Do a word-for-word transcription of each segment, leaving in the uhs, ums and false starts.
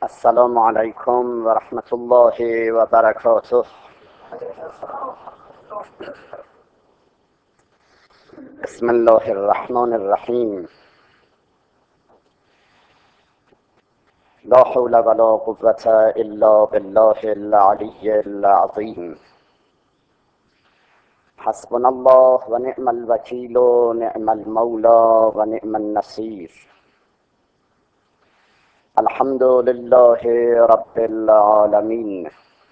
السلام عليكم ورحمة الله وبركاته. بسم الله الرحمن الرحيم. لا حول ولا قوة إلا بالله العلي العظيم. حسبنا الله ونعم الوكيل نعم المولى ونعم النصير. الحمد لله رب العالمين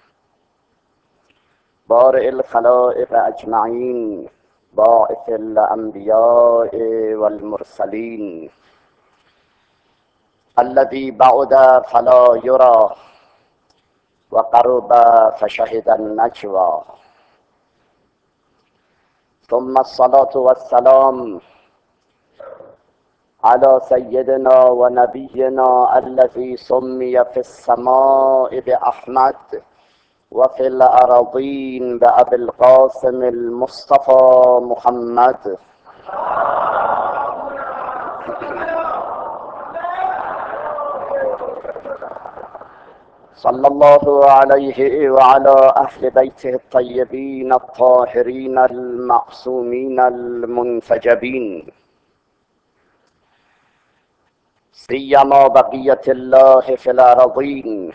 بارئ الخلائق أجمعين باعث الأنبياء والمرسلين الذي بعد فلا يرى وقرب فشهد النجوى. ثم الصلاة والسلام على سيدنا ونبينا الذي سمي في السماء بأحمد وفي الأراضين بأبي القاسم المصطفى محمد. صلى الله عليه وعلى أهل بيته الطيبين الطاهرين المعصومين المنتجبين، سيما بقية الله في الأراضين،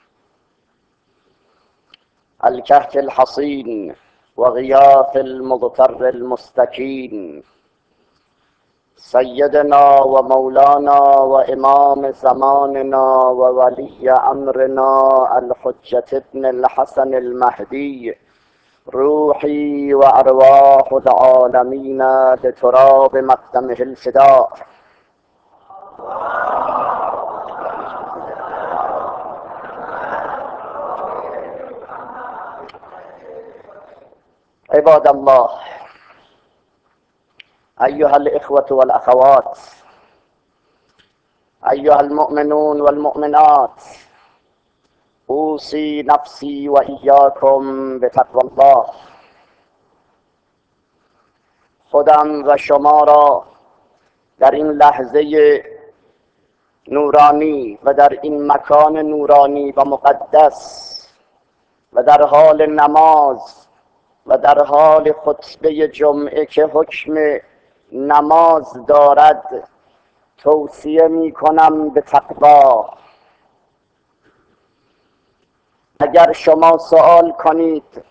الكهف الحصين وغياث المضطر المستكين، سيدنا ومولانا وإمام زماننا وولي أمرنا الحجة ابن الحسن المهدي، روحي وأرواح العالمين لتراب مقدمه الفداء. عباد الله، أيها الإخوة والأخوات، أيها المؤمنون والمؤمنات، أوصي نفسي وإياكم بتقوى الله. خودم و شما را در این لحظه نورانی و در این مکان نورانی و مقدس و در حال نماز و در حال خطبه جمعه که حکم نماز دارد توصیه می کنم به تقوا. اگر شما سوال کنید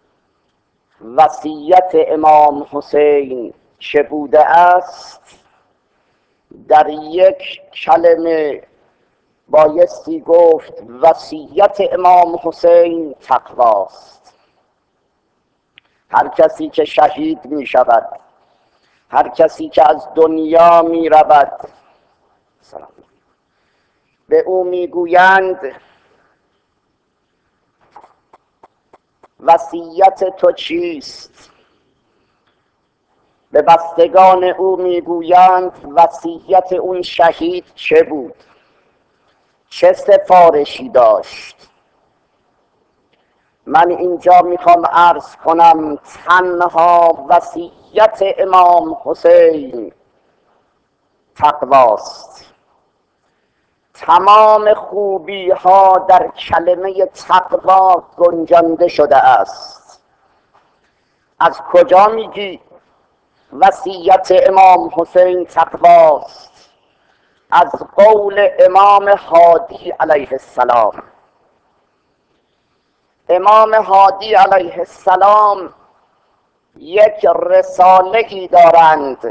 وصیت امام حسین چه بوده است، در یک کلمه بایستی گفت وصیت امام حسین تقواست. هر کسی که شهید می شود، هر کسی که از دنیا می رود، به او می گویند وصیت تو چیست؟ به بستگان او می گویند وصیت اون شهید چه بود؟ چه سفارشی داشت؟ من اینجا میخوام عرض کنم تنها وصیت امام حسین تقواست. تمام خوبی ها در کلمه تقوا گنجانده شده است. از کجا میگی وصیت امام حسین تقواست؟ از قول امام هادی علیه السلام. امام هادی علیه السلام یک رساله ای دارند،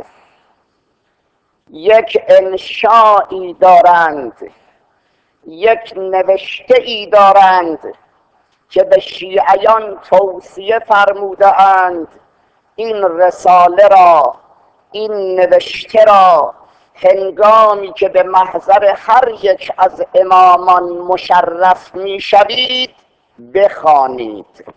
یک انشایی دارند، یک نوشته ای دارند که به شیعیان توصیه فرموده اند این رساله را، این نوشته را هنگامی که به محضر هر یک از امامان مشرف می شوید بخوانید.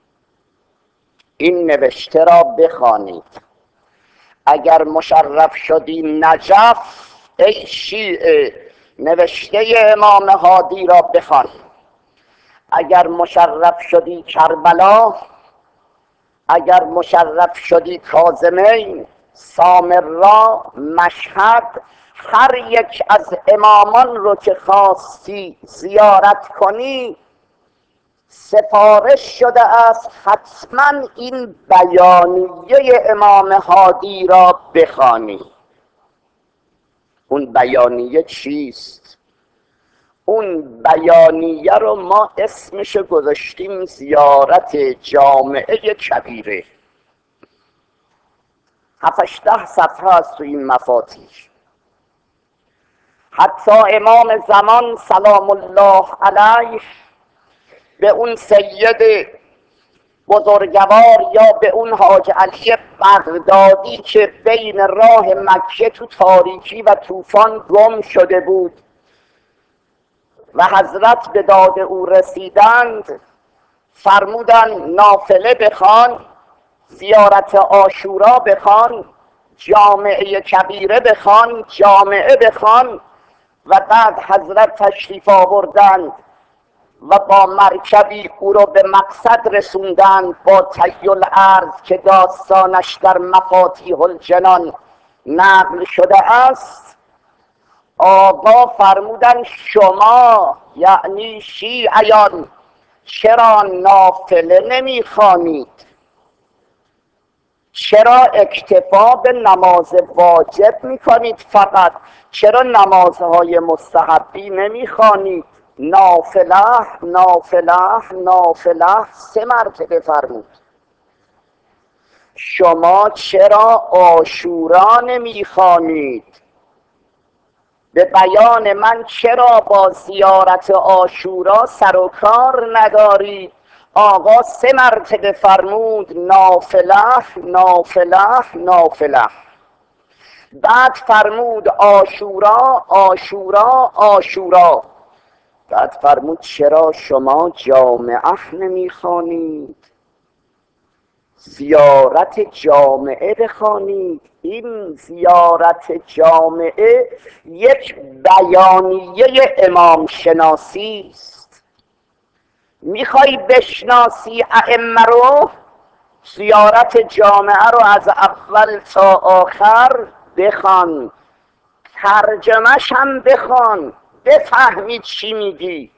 این نوشته را بخوانید. اگر مشرف شدی نجف، ای شیعه نوشته امام هادی را بخوان. اگر مشرف شدی کربلا، اگر مشرف شدی کاظمین، سامرا، مشهد، هر یک از امامان رو که خواستی زیارت کنی سفارش شده است حتما این بیانیه امام هادی را بخوانی. اون بیانیه چیست؟ اون بیانیه رو ما اسمش گذاشتیم زیارت جامعه کبیره. هفتش ده صفحه است تو این مفاتیح. حتی امام زمان سلام الله علیه به اون سید بزرگوار یا به اون حاج علی بغدادی که بین راه مکه تو تاریکی و طوفان گم شده بود و حضرت به داد او رسیدند، فرمودن نافله بخوان، زیارت عاشورا بخوان، جامعه کبیره بخوان، جامعه بخوان. و بعد حضرت تشریف آوردند و با مرکبی او را به مقصد رسوندند با طی الارض که داستانش در مفاتیح الجنان نقل شده است. آقا فرمودن شما یعنی شیعیان چرا نافله نمیخوانید؟ چرا اکتفا به نماز واجب میکنید فقط؟ چرا نمازهای مستحبی نمیخوانید؟ نافله نافله نافله سه مرتبه فرمود. شما چرا عاشورا نمیخوانید؟ به بیان من چرا با زیارت عاشورا سر و کار ندارید؟ آقا سه مرتبه فرمود نافله نافله نافله. بعد فرمود عاشورا عاشورا عاشورا. بعد فرمود چرا شما جامعه نمیخوانید؟ زیارت جامعه بخوانید. این زیارت جامعه یک بیانیه امام شناسی است. میخوای بشناسی ائمه رو؟ زیارت جامعه رو از اول تا آخر بخوان، ترجمهش هم بخوان، بفهمید چی میگی.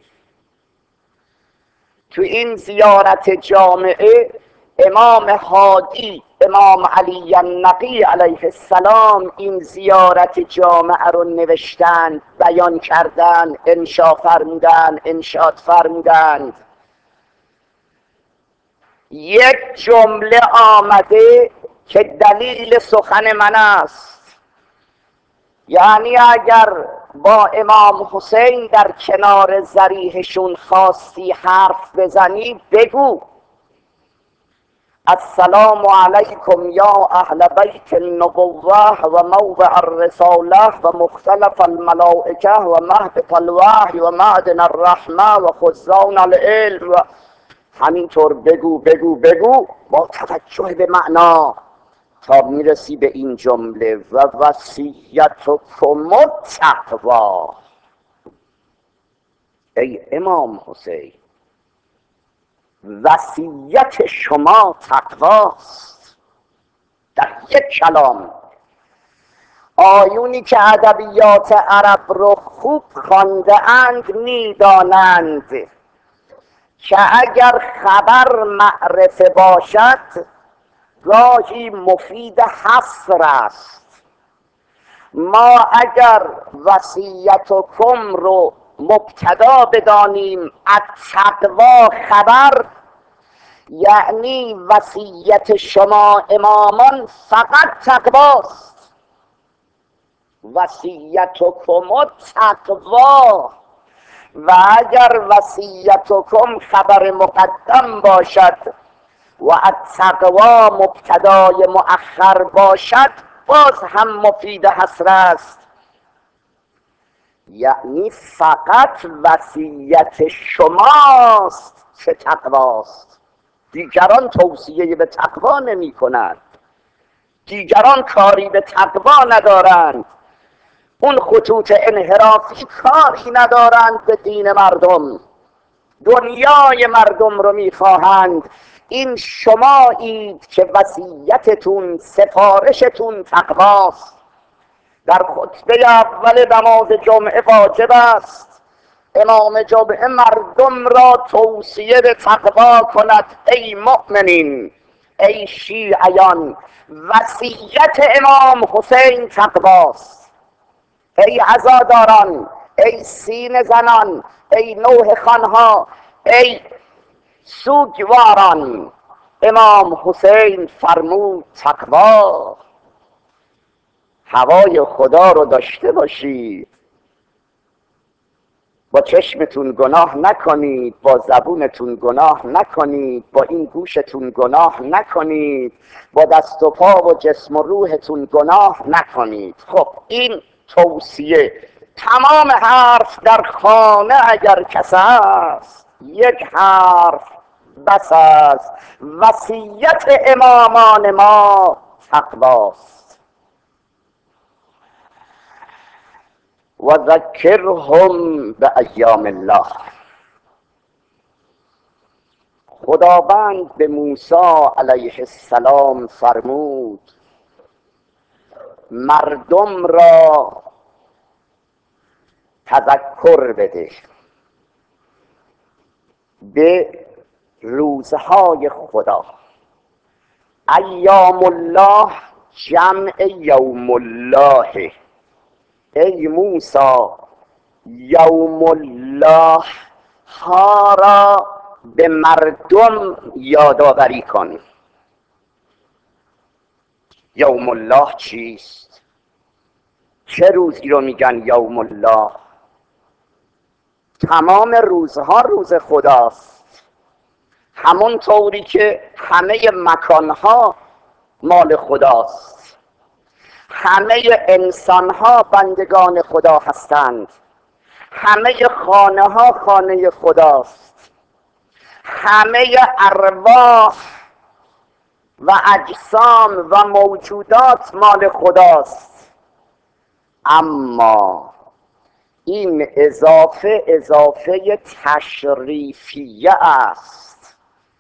تو این زیارت جامعه امام هادی امام علی النقی علیه السلام این زیارت جامعه رو نوشتند، بیان کردند، انشا فرمودند، انشاد فرمودند. یک جمله آمده که دلیل سخن من است، یعنی اگر با امام حسین در کنار ضریحشون خواستی حرف بزنی بگو السلام علیکم یا اهل بیت النبوه و موضع الرساله و مختلف الملائکه و مهبط الوحی و معدن الرحمه و خزان العلم و همینطور بگو بگو بگو با توجه به معنا تا میرسی به این جمله و وصیتکم التقوا. ای امام حسین وصیت شما تقواست. در یک کلام آیونی که ادبیات عرب رو خوب خوانده اند میدانند که اگر خبر معرفه باشد گاهی مفید حصر است. ما اگر وصیتکم رو مبتدا بدانیم التقوا خبر، یعنی وصیت شما امامان فقط تقواست. وصیتکم التقوا. و اگر وصیتکم خبر مقدم باشد و التقوا مبتدای مؤخر باشد باز هم مفید حصر است، یعنی فقط وصیت شماست که تقواست. دیگران توصیه به تقوا نمی کنند، دیگران کاری به تقوا ندارند، اون خطوط انحرافی کاری ندارند به دین مردم، دنیای مردم رو میخواهند. این شمایید که وصیتتون سفارشتون تقواست. در خطبه اول نماز جمعه واجب است امام جمعه مردم را توصیه به تقوا کند. ای مؤمنین، ای شیعیان، وصیت امام حسین تقواست. ای عزاداران، ای سینه زنان، ای نوح خانها، ای سوگواران، امام حسین فرمود تقوا. هوای خدا رو داشته باشید، با چشمتون گناه نکنید، با زبونتون گناه نکنید، با این گوشتون گناه نکنید، با دست و پا و جسم و روحتون گناه نکنید. خب این توصیه. تمام حرف در خانه اگر کس است یک حرف بس است. وصیت امامان ما تقواست. و ذکرهم به ایام الله. خداوند به موسی علیه السلام فرمود مردم را تذکر بده به روزهای خدا. ایام الله جمع یوم الله. ای موسی یوم الله ها را به مردم یادآوری کن. یوم الله چیست؟ چه روزی رو میگن یوم الله؟ تمام روزها روز خداست، همون طوری که همه مکانها مال خداست، همه انسانها بندگان خدا هستند، همه خانه ها خانه خداست، همه ارواح و اجسام و موجودات مال خداست. اما این اضافه اضافه تشریفیه است.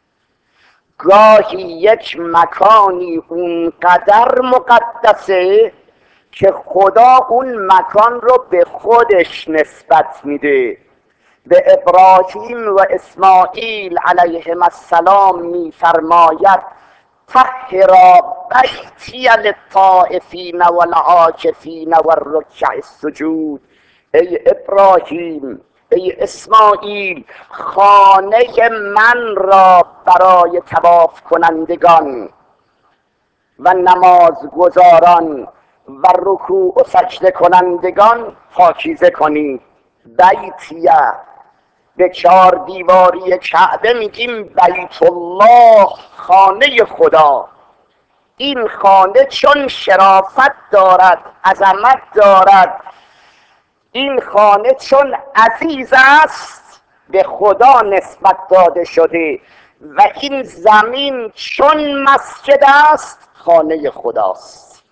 گاهی یک مکانی اونقدر مقدسه که خدا اون مکان رو به خودش نسبت میده. به ابراهیم و اسماعیل علیهم السلام میفرماید طهرا بیتی للطائفین والعاکفین والرکع السجود. ای ابراهیم، ای اسماعیل، خانه من را برای طواف کنندگان و نماز گزاران و رکوع و سجده کنندگان پاکیزه کنید. بیتیه، به چار دیواری کعبه میگیم بیت الله، خانه خدا. این خانه چون شرافت دارد، عظمت دارد، این خانه چون عزیز است به خدا نسبت داده شده و این زمین چون مسجد است خانه خداست.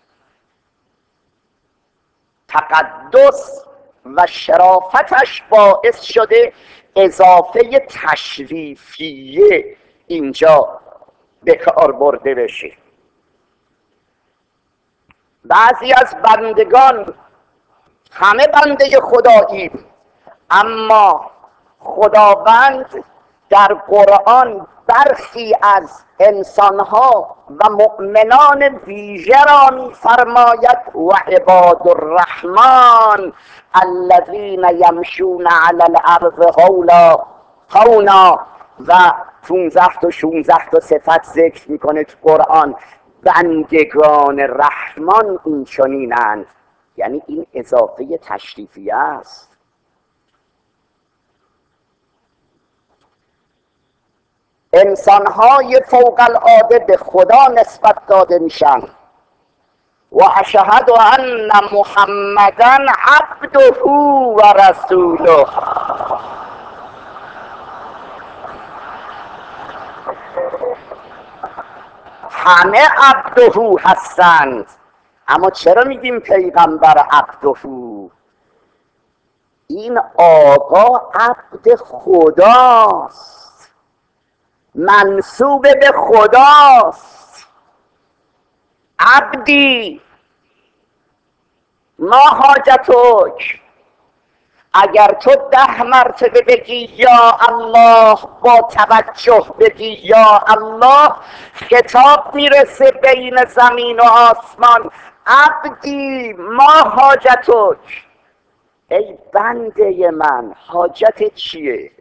تقدس و شرافتش باعث شده اضافه تشریفیه اینجا به کار برده بشه. بعضی از بندگان، همه بنده خداییم، اما خداوند در قرآن برخی از انسانها و مؤمنان ویژه را می‌فرماید و عباد الرحمن الذین یمشون علی الارض هولا هونا. و پانزده تا شانزده تا صفت ذکر میکنه تو قرآن. بندگان رحمان این چنینند. یعنی این اضافه تشریفیه است. انسانهای فوق العاده به خدا نسبت داده میشن. و اشهد ان محمدا عبده و رسوله. همه عبده هستند، اما چرا میگیم پیغمبر عبده؟ این آقا عبد خداست، منسوب به خداست. عبدی ما حاجتک. اگر تو ده مرتبه بگی یا الله، با توجه بگی یا الله، خطاب میرسه بین زمین و آسمان. عبدی ما حاجتک، ای بنده من حاجت چیه؟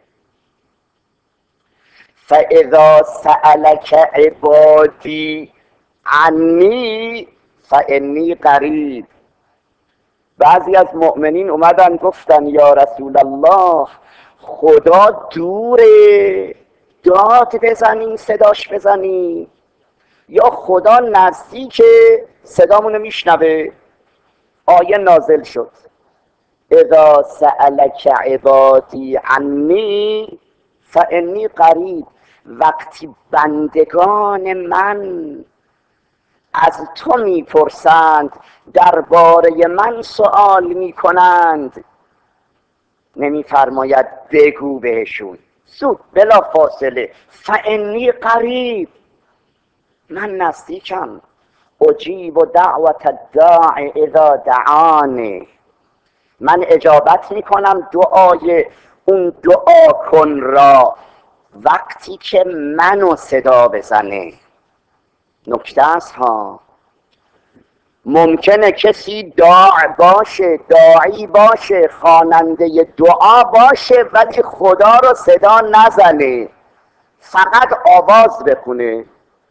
فاذا سألک عبادی عنی فانی قریب. بعضی از مؤمنین اومدن گفتن یا رسول الله خدا دوره، داد بزنیم صداش بزنیم، یا خدا نزدیکه صدامونو میشنوه؟ آیه نازل شد اذا سألک عبادی عنی فانی قریب. وقتی بندگان من از تو میپرسند، درباره من سؤال میکنند، نمیفرماید بگو بهشون زود بلا فاصله فانی قریب، من نزدیکم. اجیب دعوت الداع اذا دعانی، من اجابت میکنم دعای اون دعا کن را وقتی که منو صدا بزنه. نکته است ها، ممکنه کسی داع باشه، داعی باشه، خواننده دعا باشه، ولی خدا رو صدا نزنه، فقط آواز بخونه.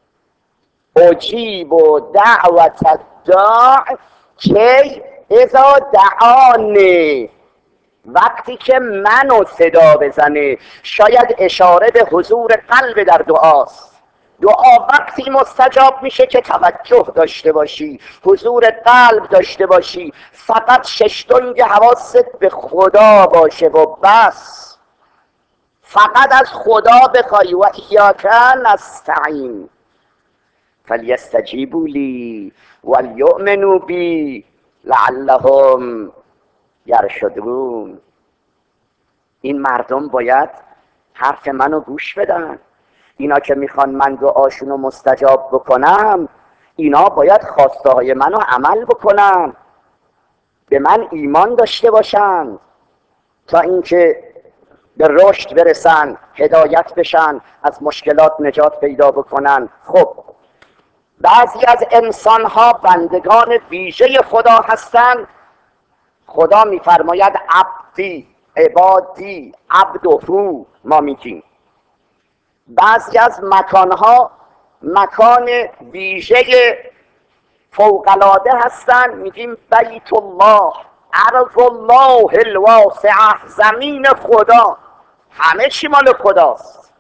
اجیب دعوت الداع کی اذا دعانه، وقتی که منو صدا بزنه. شاید اشاره به حضور قلب در دعاست. دعا وقتی مستجاب میشه که توجه داشته باشی، حضور قلب داشته باشی، فقط ششتونگ حواست به خدا باشه و بس، فقط از خدا بخوای. و ایاک نستعین فلیستجیبوا لی ولیؤمنوا بی لعلهم یرشدون. این مردم باید حرف منو گوش بدن. اینا که میخوان من دعاشونو مستجاب بکنم، اینا باید خواسته های منو عمل بکنن، به من ایمان داشته باشن تا اینکه به رشد برسن، هدایت بشن، از مشکلات نجات پیدا بکنن. خب بعضی از انسان ها بندگان ویژه خدا هستند. خدا میفرماید عبدی، عبادی، عبدهو ما میگیم. بعضی از مکانها مکان ویژه فوق‌العاده هستن، میگیم بیت الله، ارض الله الواسعه، زمین خدا، همه چی مال خداست.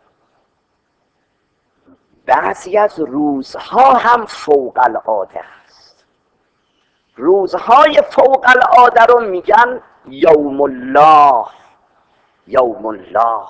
بعضی از روزها هم فوق‌العاده است. روزهای فوق‌العاده رو میگن یوم الله، یوم الله.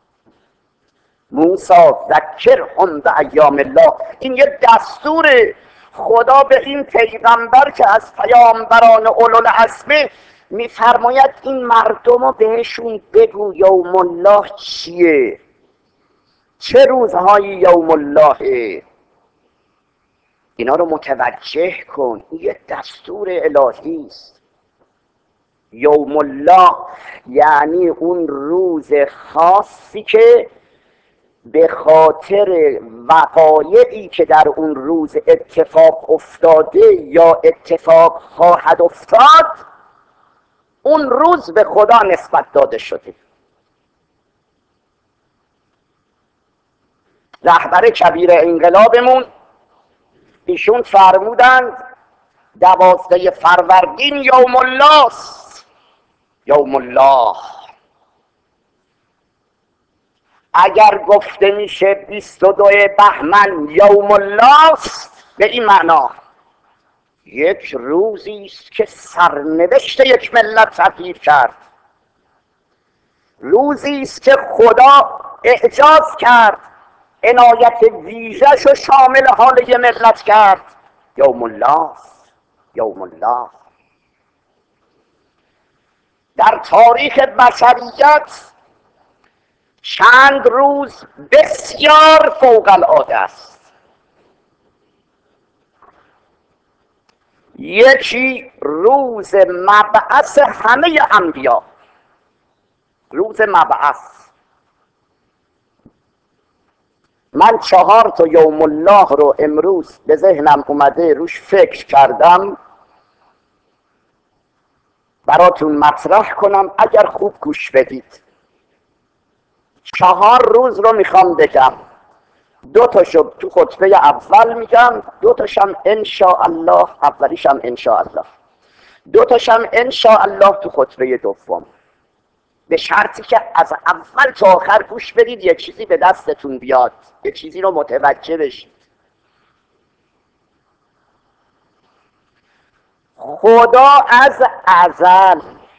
موسی ذکرهم بایام الله، این یه دستور خدا به این پیغمبر که از پیامبران اولوالعزم میفرماید این مردم رو بهشون بگو یوم الله چیه، چه روزهای یوم الله، اینا رو متوجه کن. این یه دستور الهی است. یوم الله یعنی اون روز خاصی که به خاطر وقایعی که در اون روز اتفاق افتاده یا اتفاق خواهد افتاد، اون روز به خدا نسبت داده شده. رهبر کبیر انقلابمون ایشون فرمودند دوازده فروردین یوم الله است. یوم الله اگر گفته میشه بیست و دو بهمن یوم الله است، به این معنا یک روزی است که سرنوشت یک ملت تغییر کرد، روزی است که خدا اعجاز کرد، عنایت ویژه‌ش و شامل حال یک ملت کرد. یوم الله است. یوم الله در تاریخ بشریت چند روز بسیار فوق العاده است. یکی روز مبعث همه انبیا، روز مبعث. من چهار تا یوم الله رو امروز به ذهنم اومده روش فکر کردم براتون مطرح کنم، اگر خوب گوش بدید. چهار روز رو میخوام بگم، دو تاشو تو خطبه اول میگم، دو تاشم انشاءالله، اولیشم انشاءالله، دو تاشم انشاءالله تو خطبه دوم، به شرطی که از اول تا آخر گوش بدید، یه چیزی به دستتون بیاد، یه چیزی رو متوجه بشید. خدا از ازل،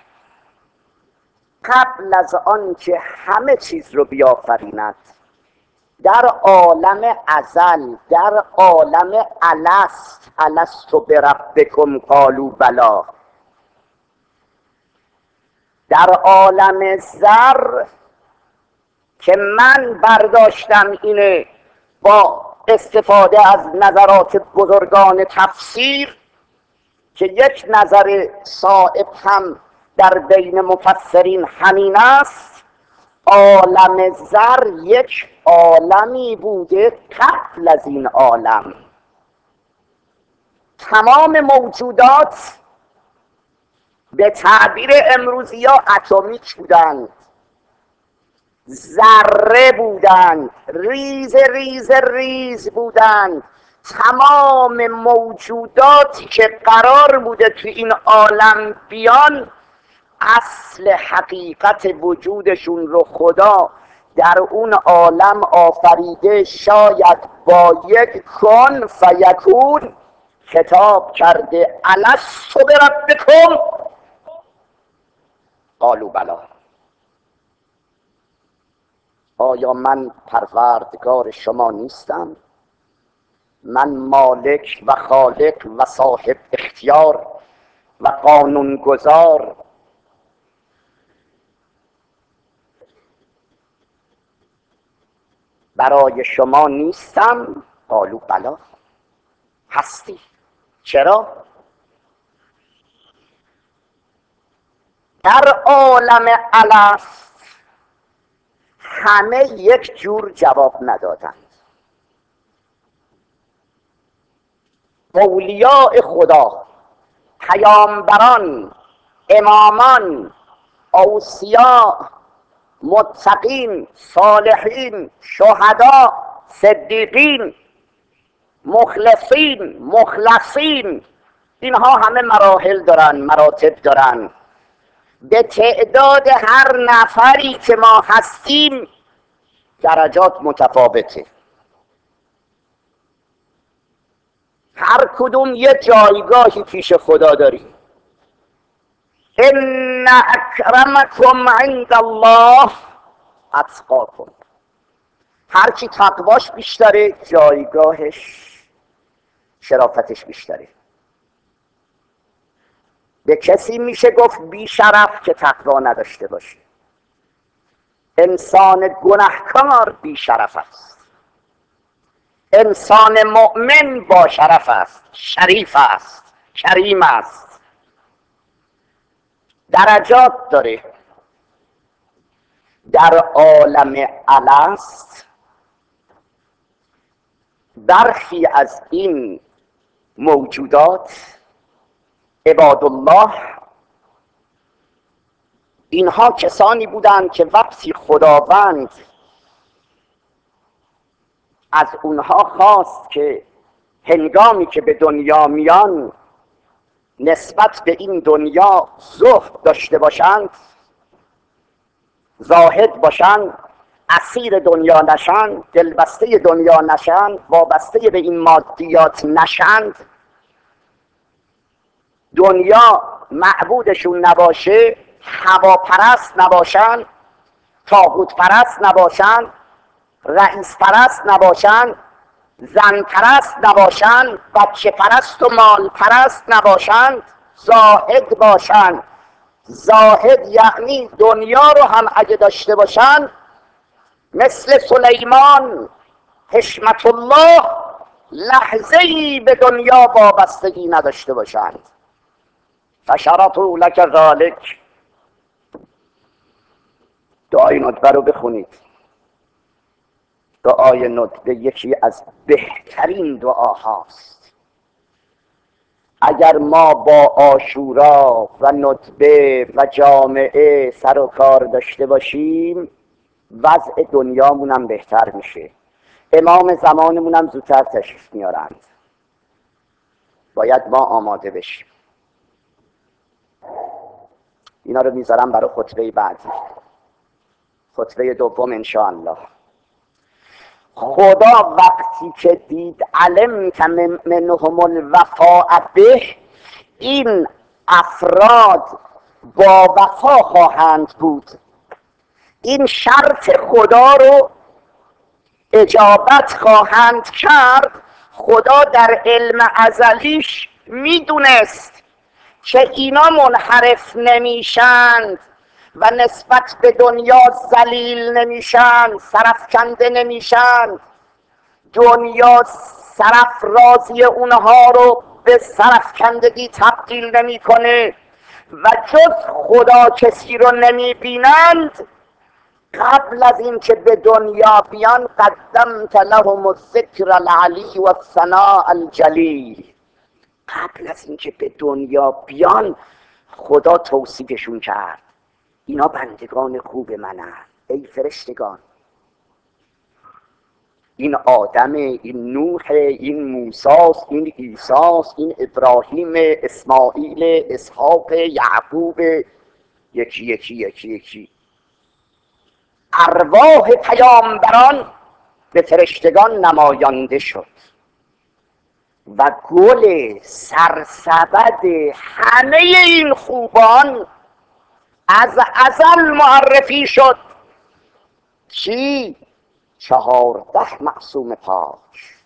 قبل از آن که همه چیز رو بیافریند، در عالم ازل، در عالم الست، الست بربکم قالوا بلی، در عالم ذر که من برداشتم اینه با استفاده از نظرات بزرگان تفسیر که یک نظر صائب هم در بین مفسرین همین است، عالم ذر یک عالمی بوده قبل از این عالم. تمام موجودات به تعبیر امروزی ها اتمیک بودند، ذره بودند، ریز ریز ریز بودند. تمام موجوداتی که قرار بوده تو این عالم بیان، اصل حقیقت وجودشون رو خدا در اون عالم آفریده، شاید با یک کن فیکون خطاب کرده الست بربکم قالوا بلی، آیا من پروردگار شما نیستم؟ من مالک و خالق و صاحب اختیار و قانونگذار برای شما نیستم؟ قالوا بلی، هستی. چرا؟ در عالم الست همه یک جور جواب ندادند. اولیاء خدا، پیامبران، امامان، اوصیا، متقین، صالحین، شهدا، صدیقین، مخلصین، مخلصین، اینها همه مراحل دارن، مراتب دارن. به تعداد هر نفری که ما هستیم درجات متفاوته، هر کدوم یه جایگاهی پیش خدا داریم. ان اکرمکم عند الله اتقاکم. هر کی تقواش بیشتره جایگاهش، شرافتش بیشتره. به کسی میشه گفت بی شرف که تقوا نداشته باشه. انسان گناهکار بی شرف است، انسان مؤمن با شرف است، شریف است، کریم است. درجات داره. در عالم الست برخی از این موجودات عباد الله، اینها کسانی بودند که وقتی خداوند از اونها خواست که هنگامی که به دنیا میان نسبت به این دنیا زهد داشته باشند، زاهد باشند، اسیر دنیا نشند، دلبسته دنیا نشند، وابسته به این مادیات نشند، دنیا معبودشون نباشه، هواپرست نباشند، طاغوت پرست نباشند، رئیس پرست نباشند، زن پرست نباشند، بچه پرست و مال پرست نباشند، زاهد باشند. زاهد یعنی دنیا رو هم اگه داشته باشند مثل سلیمان حشمت الله لحظه‌ای به دنیا وابستگی نداشته باشند. فشرطوا لک ذلک. دعای ندبه رو بخونید. دعای ندبه یکی از بهترین دعاهاست. اگر ما با عاشورا و ندبه و جامعه سر و کار داشته باشیم، وضع دنیامون هم بهتر میشه. امام زمانمون هم زودتر تشریف میارند. باید ما آماده بشیم. اینا رو میذارم برای خطبه بعدی، خطبه دوم انشاءالله. خدا وقتی که دید علم که منهم الوفاء به، این افراد با وفا خواهند بود، این شرط خدا رو اجابت خواهند کرد. خدا در علم ازلیش میدونست که اینا منحرف نمیشند و نسبت به دنیا ذلیل نمیشند، سرفکنده نمیشند. دنیا سرافرازی اونها رو به سرفکندگی تبدیل نمیکنه و جز خدا کسی رو نمیبینند. قبل از این که به دنیا بیان قدمت لهم الذکر العلی و الثناء الجلیل، قبل از این که به دنیا بیان خدا توصیفشون کرد. اینا بندگان خوب منند ای فرشتگان. این آدم، این نوح، این موساست، این عیساست، این ابراهیم، اسماعیل، اسحاق، یعقوب، یکی یکی یکی یکی. ارواح پیامبران به فرشتگان نمایانده شد و گل سرسبد همه این خوبان از ازل معرفی شد. چی؟ چهارده معصوم پاک،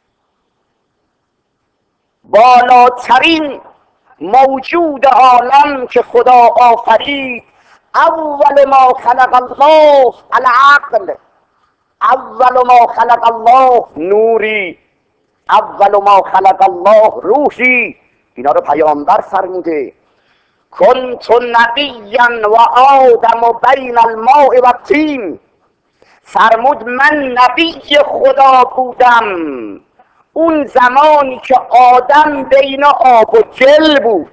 بالاترین موجود عالم که خدا آفرید. اول ما خلق الله العقل، اول ما خلق الله نوری، اول ما خلق الله روحی. اینا رو پیامبر فرموده. کنت نبیا و آدم بین الماء و الطین. فرمود من نبی خدا بودم اون زمانی که آدم بین آب و گل بود.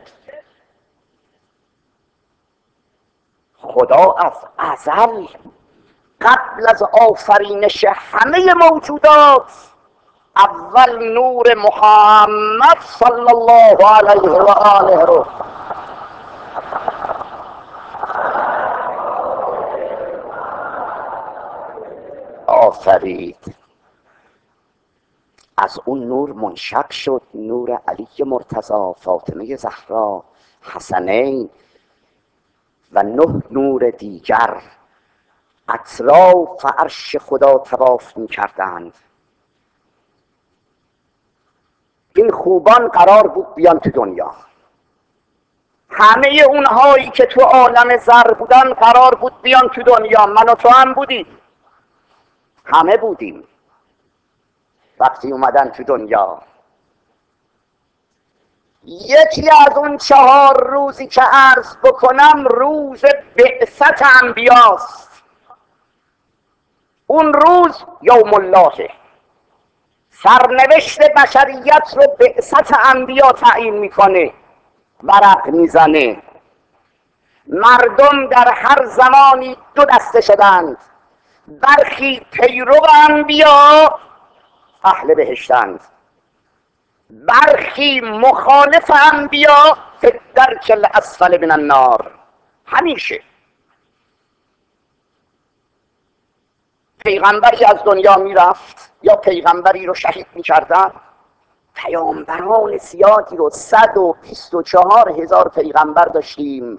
خدا از ازل قبل از آفرینش همه موجودات اول نور محمد صلی الله علیه و آله رو آفرید. از اون نور منشق شد نور علی مرتضی، فاطمه زهرا، حسنین و نه نور دیگر اطراف عرش خدا طواف می کردند. این خوبان قرار بود بیان تو دنیا. همه اونهایی که تو عالم زر بودن قرار بود بیان تو دنیا. من و تو هم بودیم، همه بودیم. وقتی اومدن تو دنیا، یکی از اون چهار روزی که عرض بکنم روز بعثت انبیاست. اون روز یوم الله، سرنوشت بشریت رو بعثت انبیا تعیین میکنه، ورق میزنه. مردم در هر زمانی دو دسته شدند. برخی پیرو انبیا اهل بهشتند، برخی مخالف انبیا فی الدرک الاسفل من النار. همیشه پیغمبری از دنیا میرفت یا پیغمبری رو شهید میکردن. پیامبران زیادی رو، صد و بیست و چهار هزار پیغمبر داشتیم.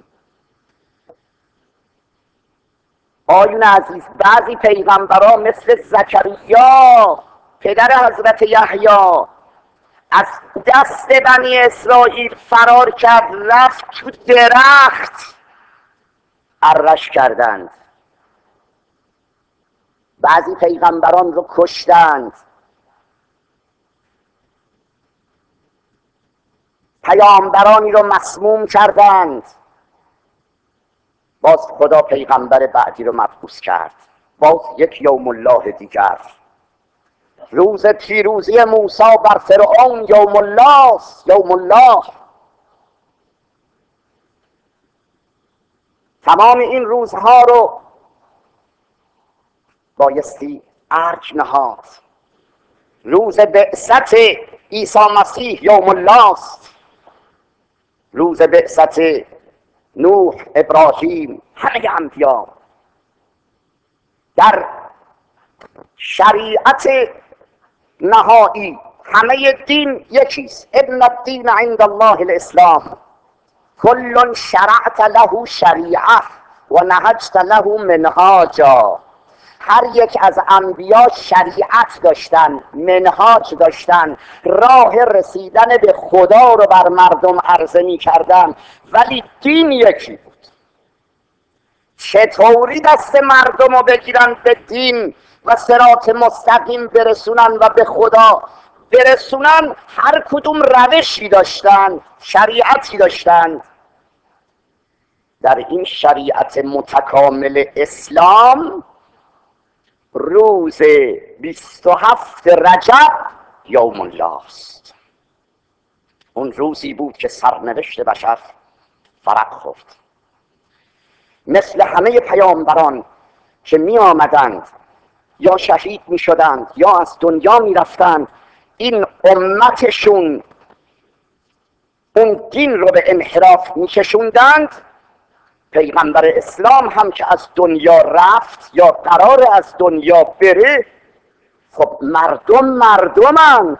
آیون عزیز، بعضی پیغمبران مثل زکریا پدر حضرت یحیی از دست بنی اسرائیل فرار کرد، رفت تو درخت ارش کردند. بعضی پیغمبران رو کشتند. پیامبرانی رو مسموم کردند، باز خدا پیغمبر بعدی رو مبعوث کرد. باز یک یوم الله دیگر، روز پیروزی موسی بر فرعون یوم الله است. یوم الله تمام این روزها رو بایستی ارج نهاد. روز بعثت عیسی مسیح یوم الله است. روز بعثت نوح، ابراهیم، همه انبیا. در شریعت نهایی همه دین یکیست. ان الدین عند الله الاسلام کل شرعت له شریعه و نهجت له منهاجا. هر یک از انبیا شریعت داشتن، منهاج داشتن، راه رسیدن به خدا رو بر مردم عرضه می کردن، ولی دین یکی بود. چطوری دست مردم رو بگیرن به دین و صراط مستقیم برسونن و به خدا برسونن؟ هر کدوم روشی داشتن، شریعتی داشتن. در این شریعت متکامل اسلام روز بیست و هفت رجب یوم الله است. اون روزی بود که سرنوشت بشر فرق خورد. مثل همه پیامبران که می آمدند یا شهید می شدند یا از دنیا می رفتند، این امتشون اون دین رو به انحراف می کشوندند. پیغمبر اسلام هم که از دنیا رفت یا قرار از دنیا بره، خب مردم مردمند،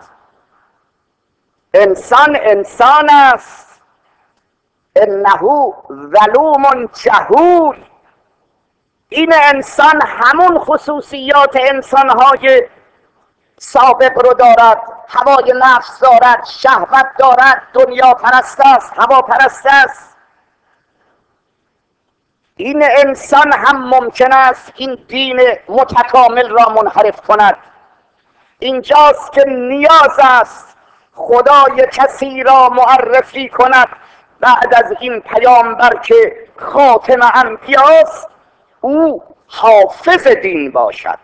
انسان انسان است. انه ظلوم جهول. این انسان همون خصوصیات انسانهای سابق رو دارد. هوای نفس دارد، شهوت دارد، دنیا پرست است، هوا پرست است. این انسان هم ممکن است این دین متکامل را منحرف کند. اینجاست که نیاز است خدای کسی را معرفی کند بعد از این پیامبر که خاتم انبیاست، او حافظ دین باشد.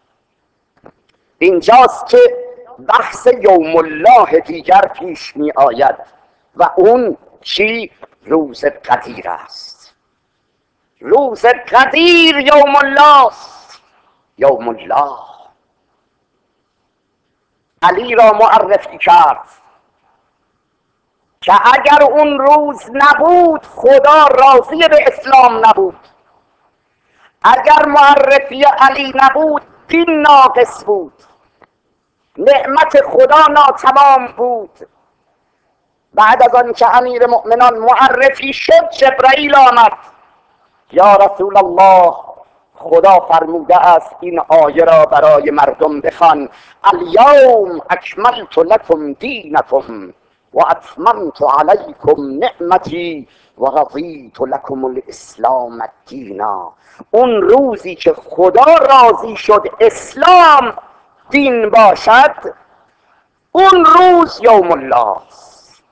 اینجاست که بحث یوم الله دیگر پیش می آید و اون چی؟ روز قدیر است. روز قدیر یوم الله است. یوم الله علی را معرفی کرد که اگر اون روز نبود خدا راضی به اسلام نبود. اگر معرفی علی نبود دین ناقص بود، نعمت خدا ناتمام بود. بعد از آن که امیر مؤمنان معرفی شد جبرائیل آمد، یا رسول الله خدا فرموده است این آیه را برای مردم بخوان: الیوم اکملت لکم دینکم و اتممت علیکم نعمتی و رضیت لکم الاسلام دینا. اون روزی که خدا راضی شد اسلام دین باشد، اون روز یوم الله است.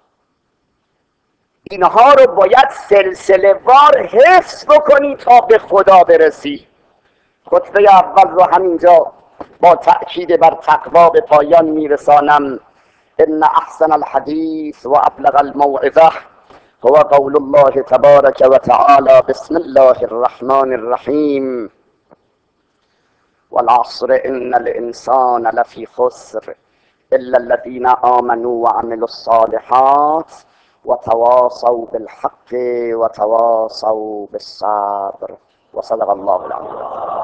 اینها رو باید سلسله وار حفظ بکنی تا به خدا برسی. خطبه اول رو همینجا با تأکید بر تقوا به پایان میرسانم. ان احسن الحدیث و ابلغ الموعظه هو قول الله تبارک و تعالی: بسم الله الرحمن الرحیم والعصر ان الانسان لفی خسر الا الذين آمنوا وعملوا الصالحات وتواصوا بالحق وتواصوا بالصبر. وصدق الله العظيم.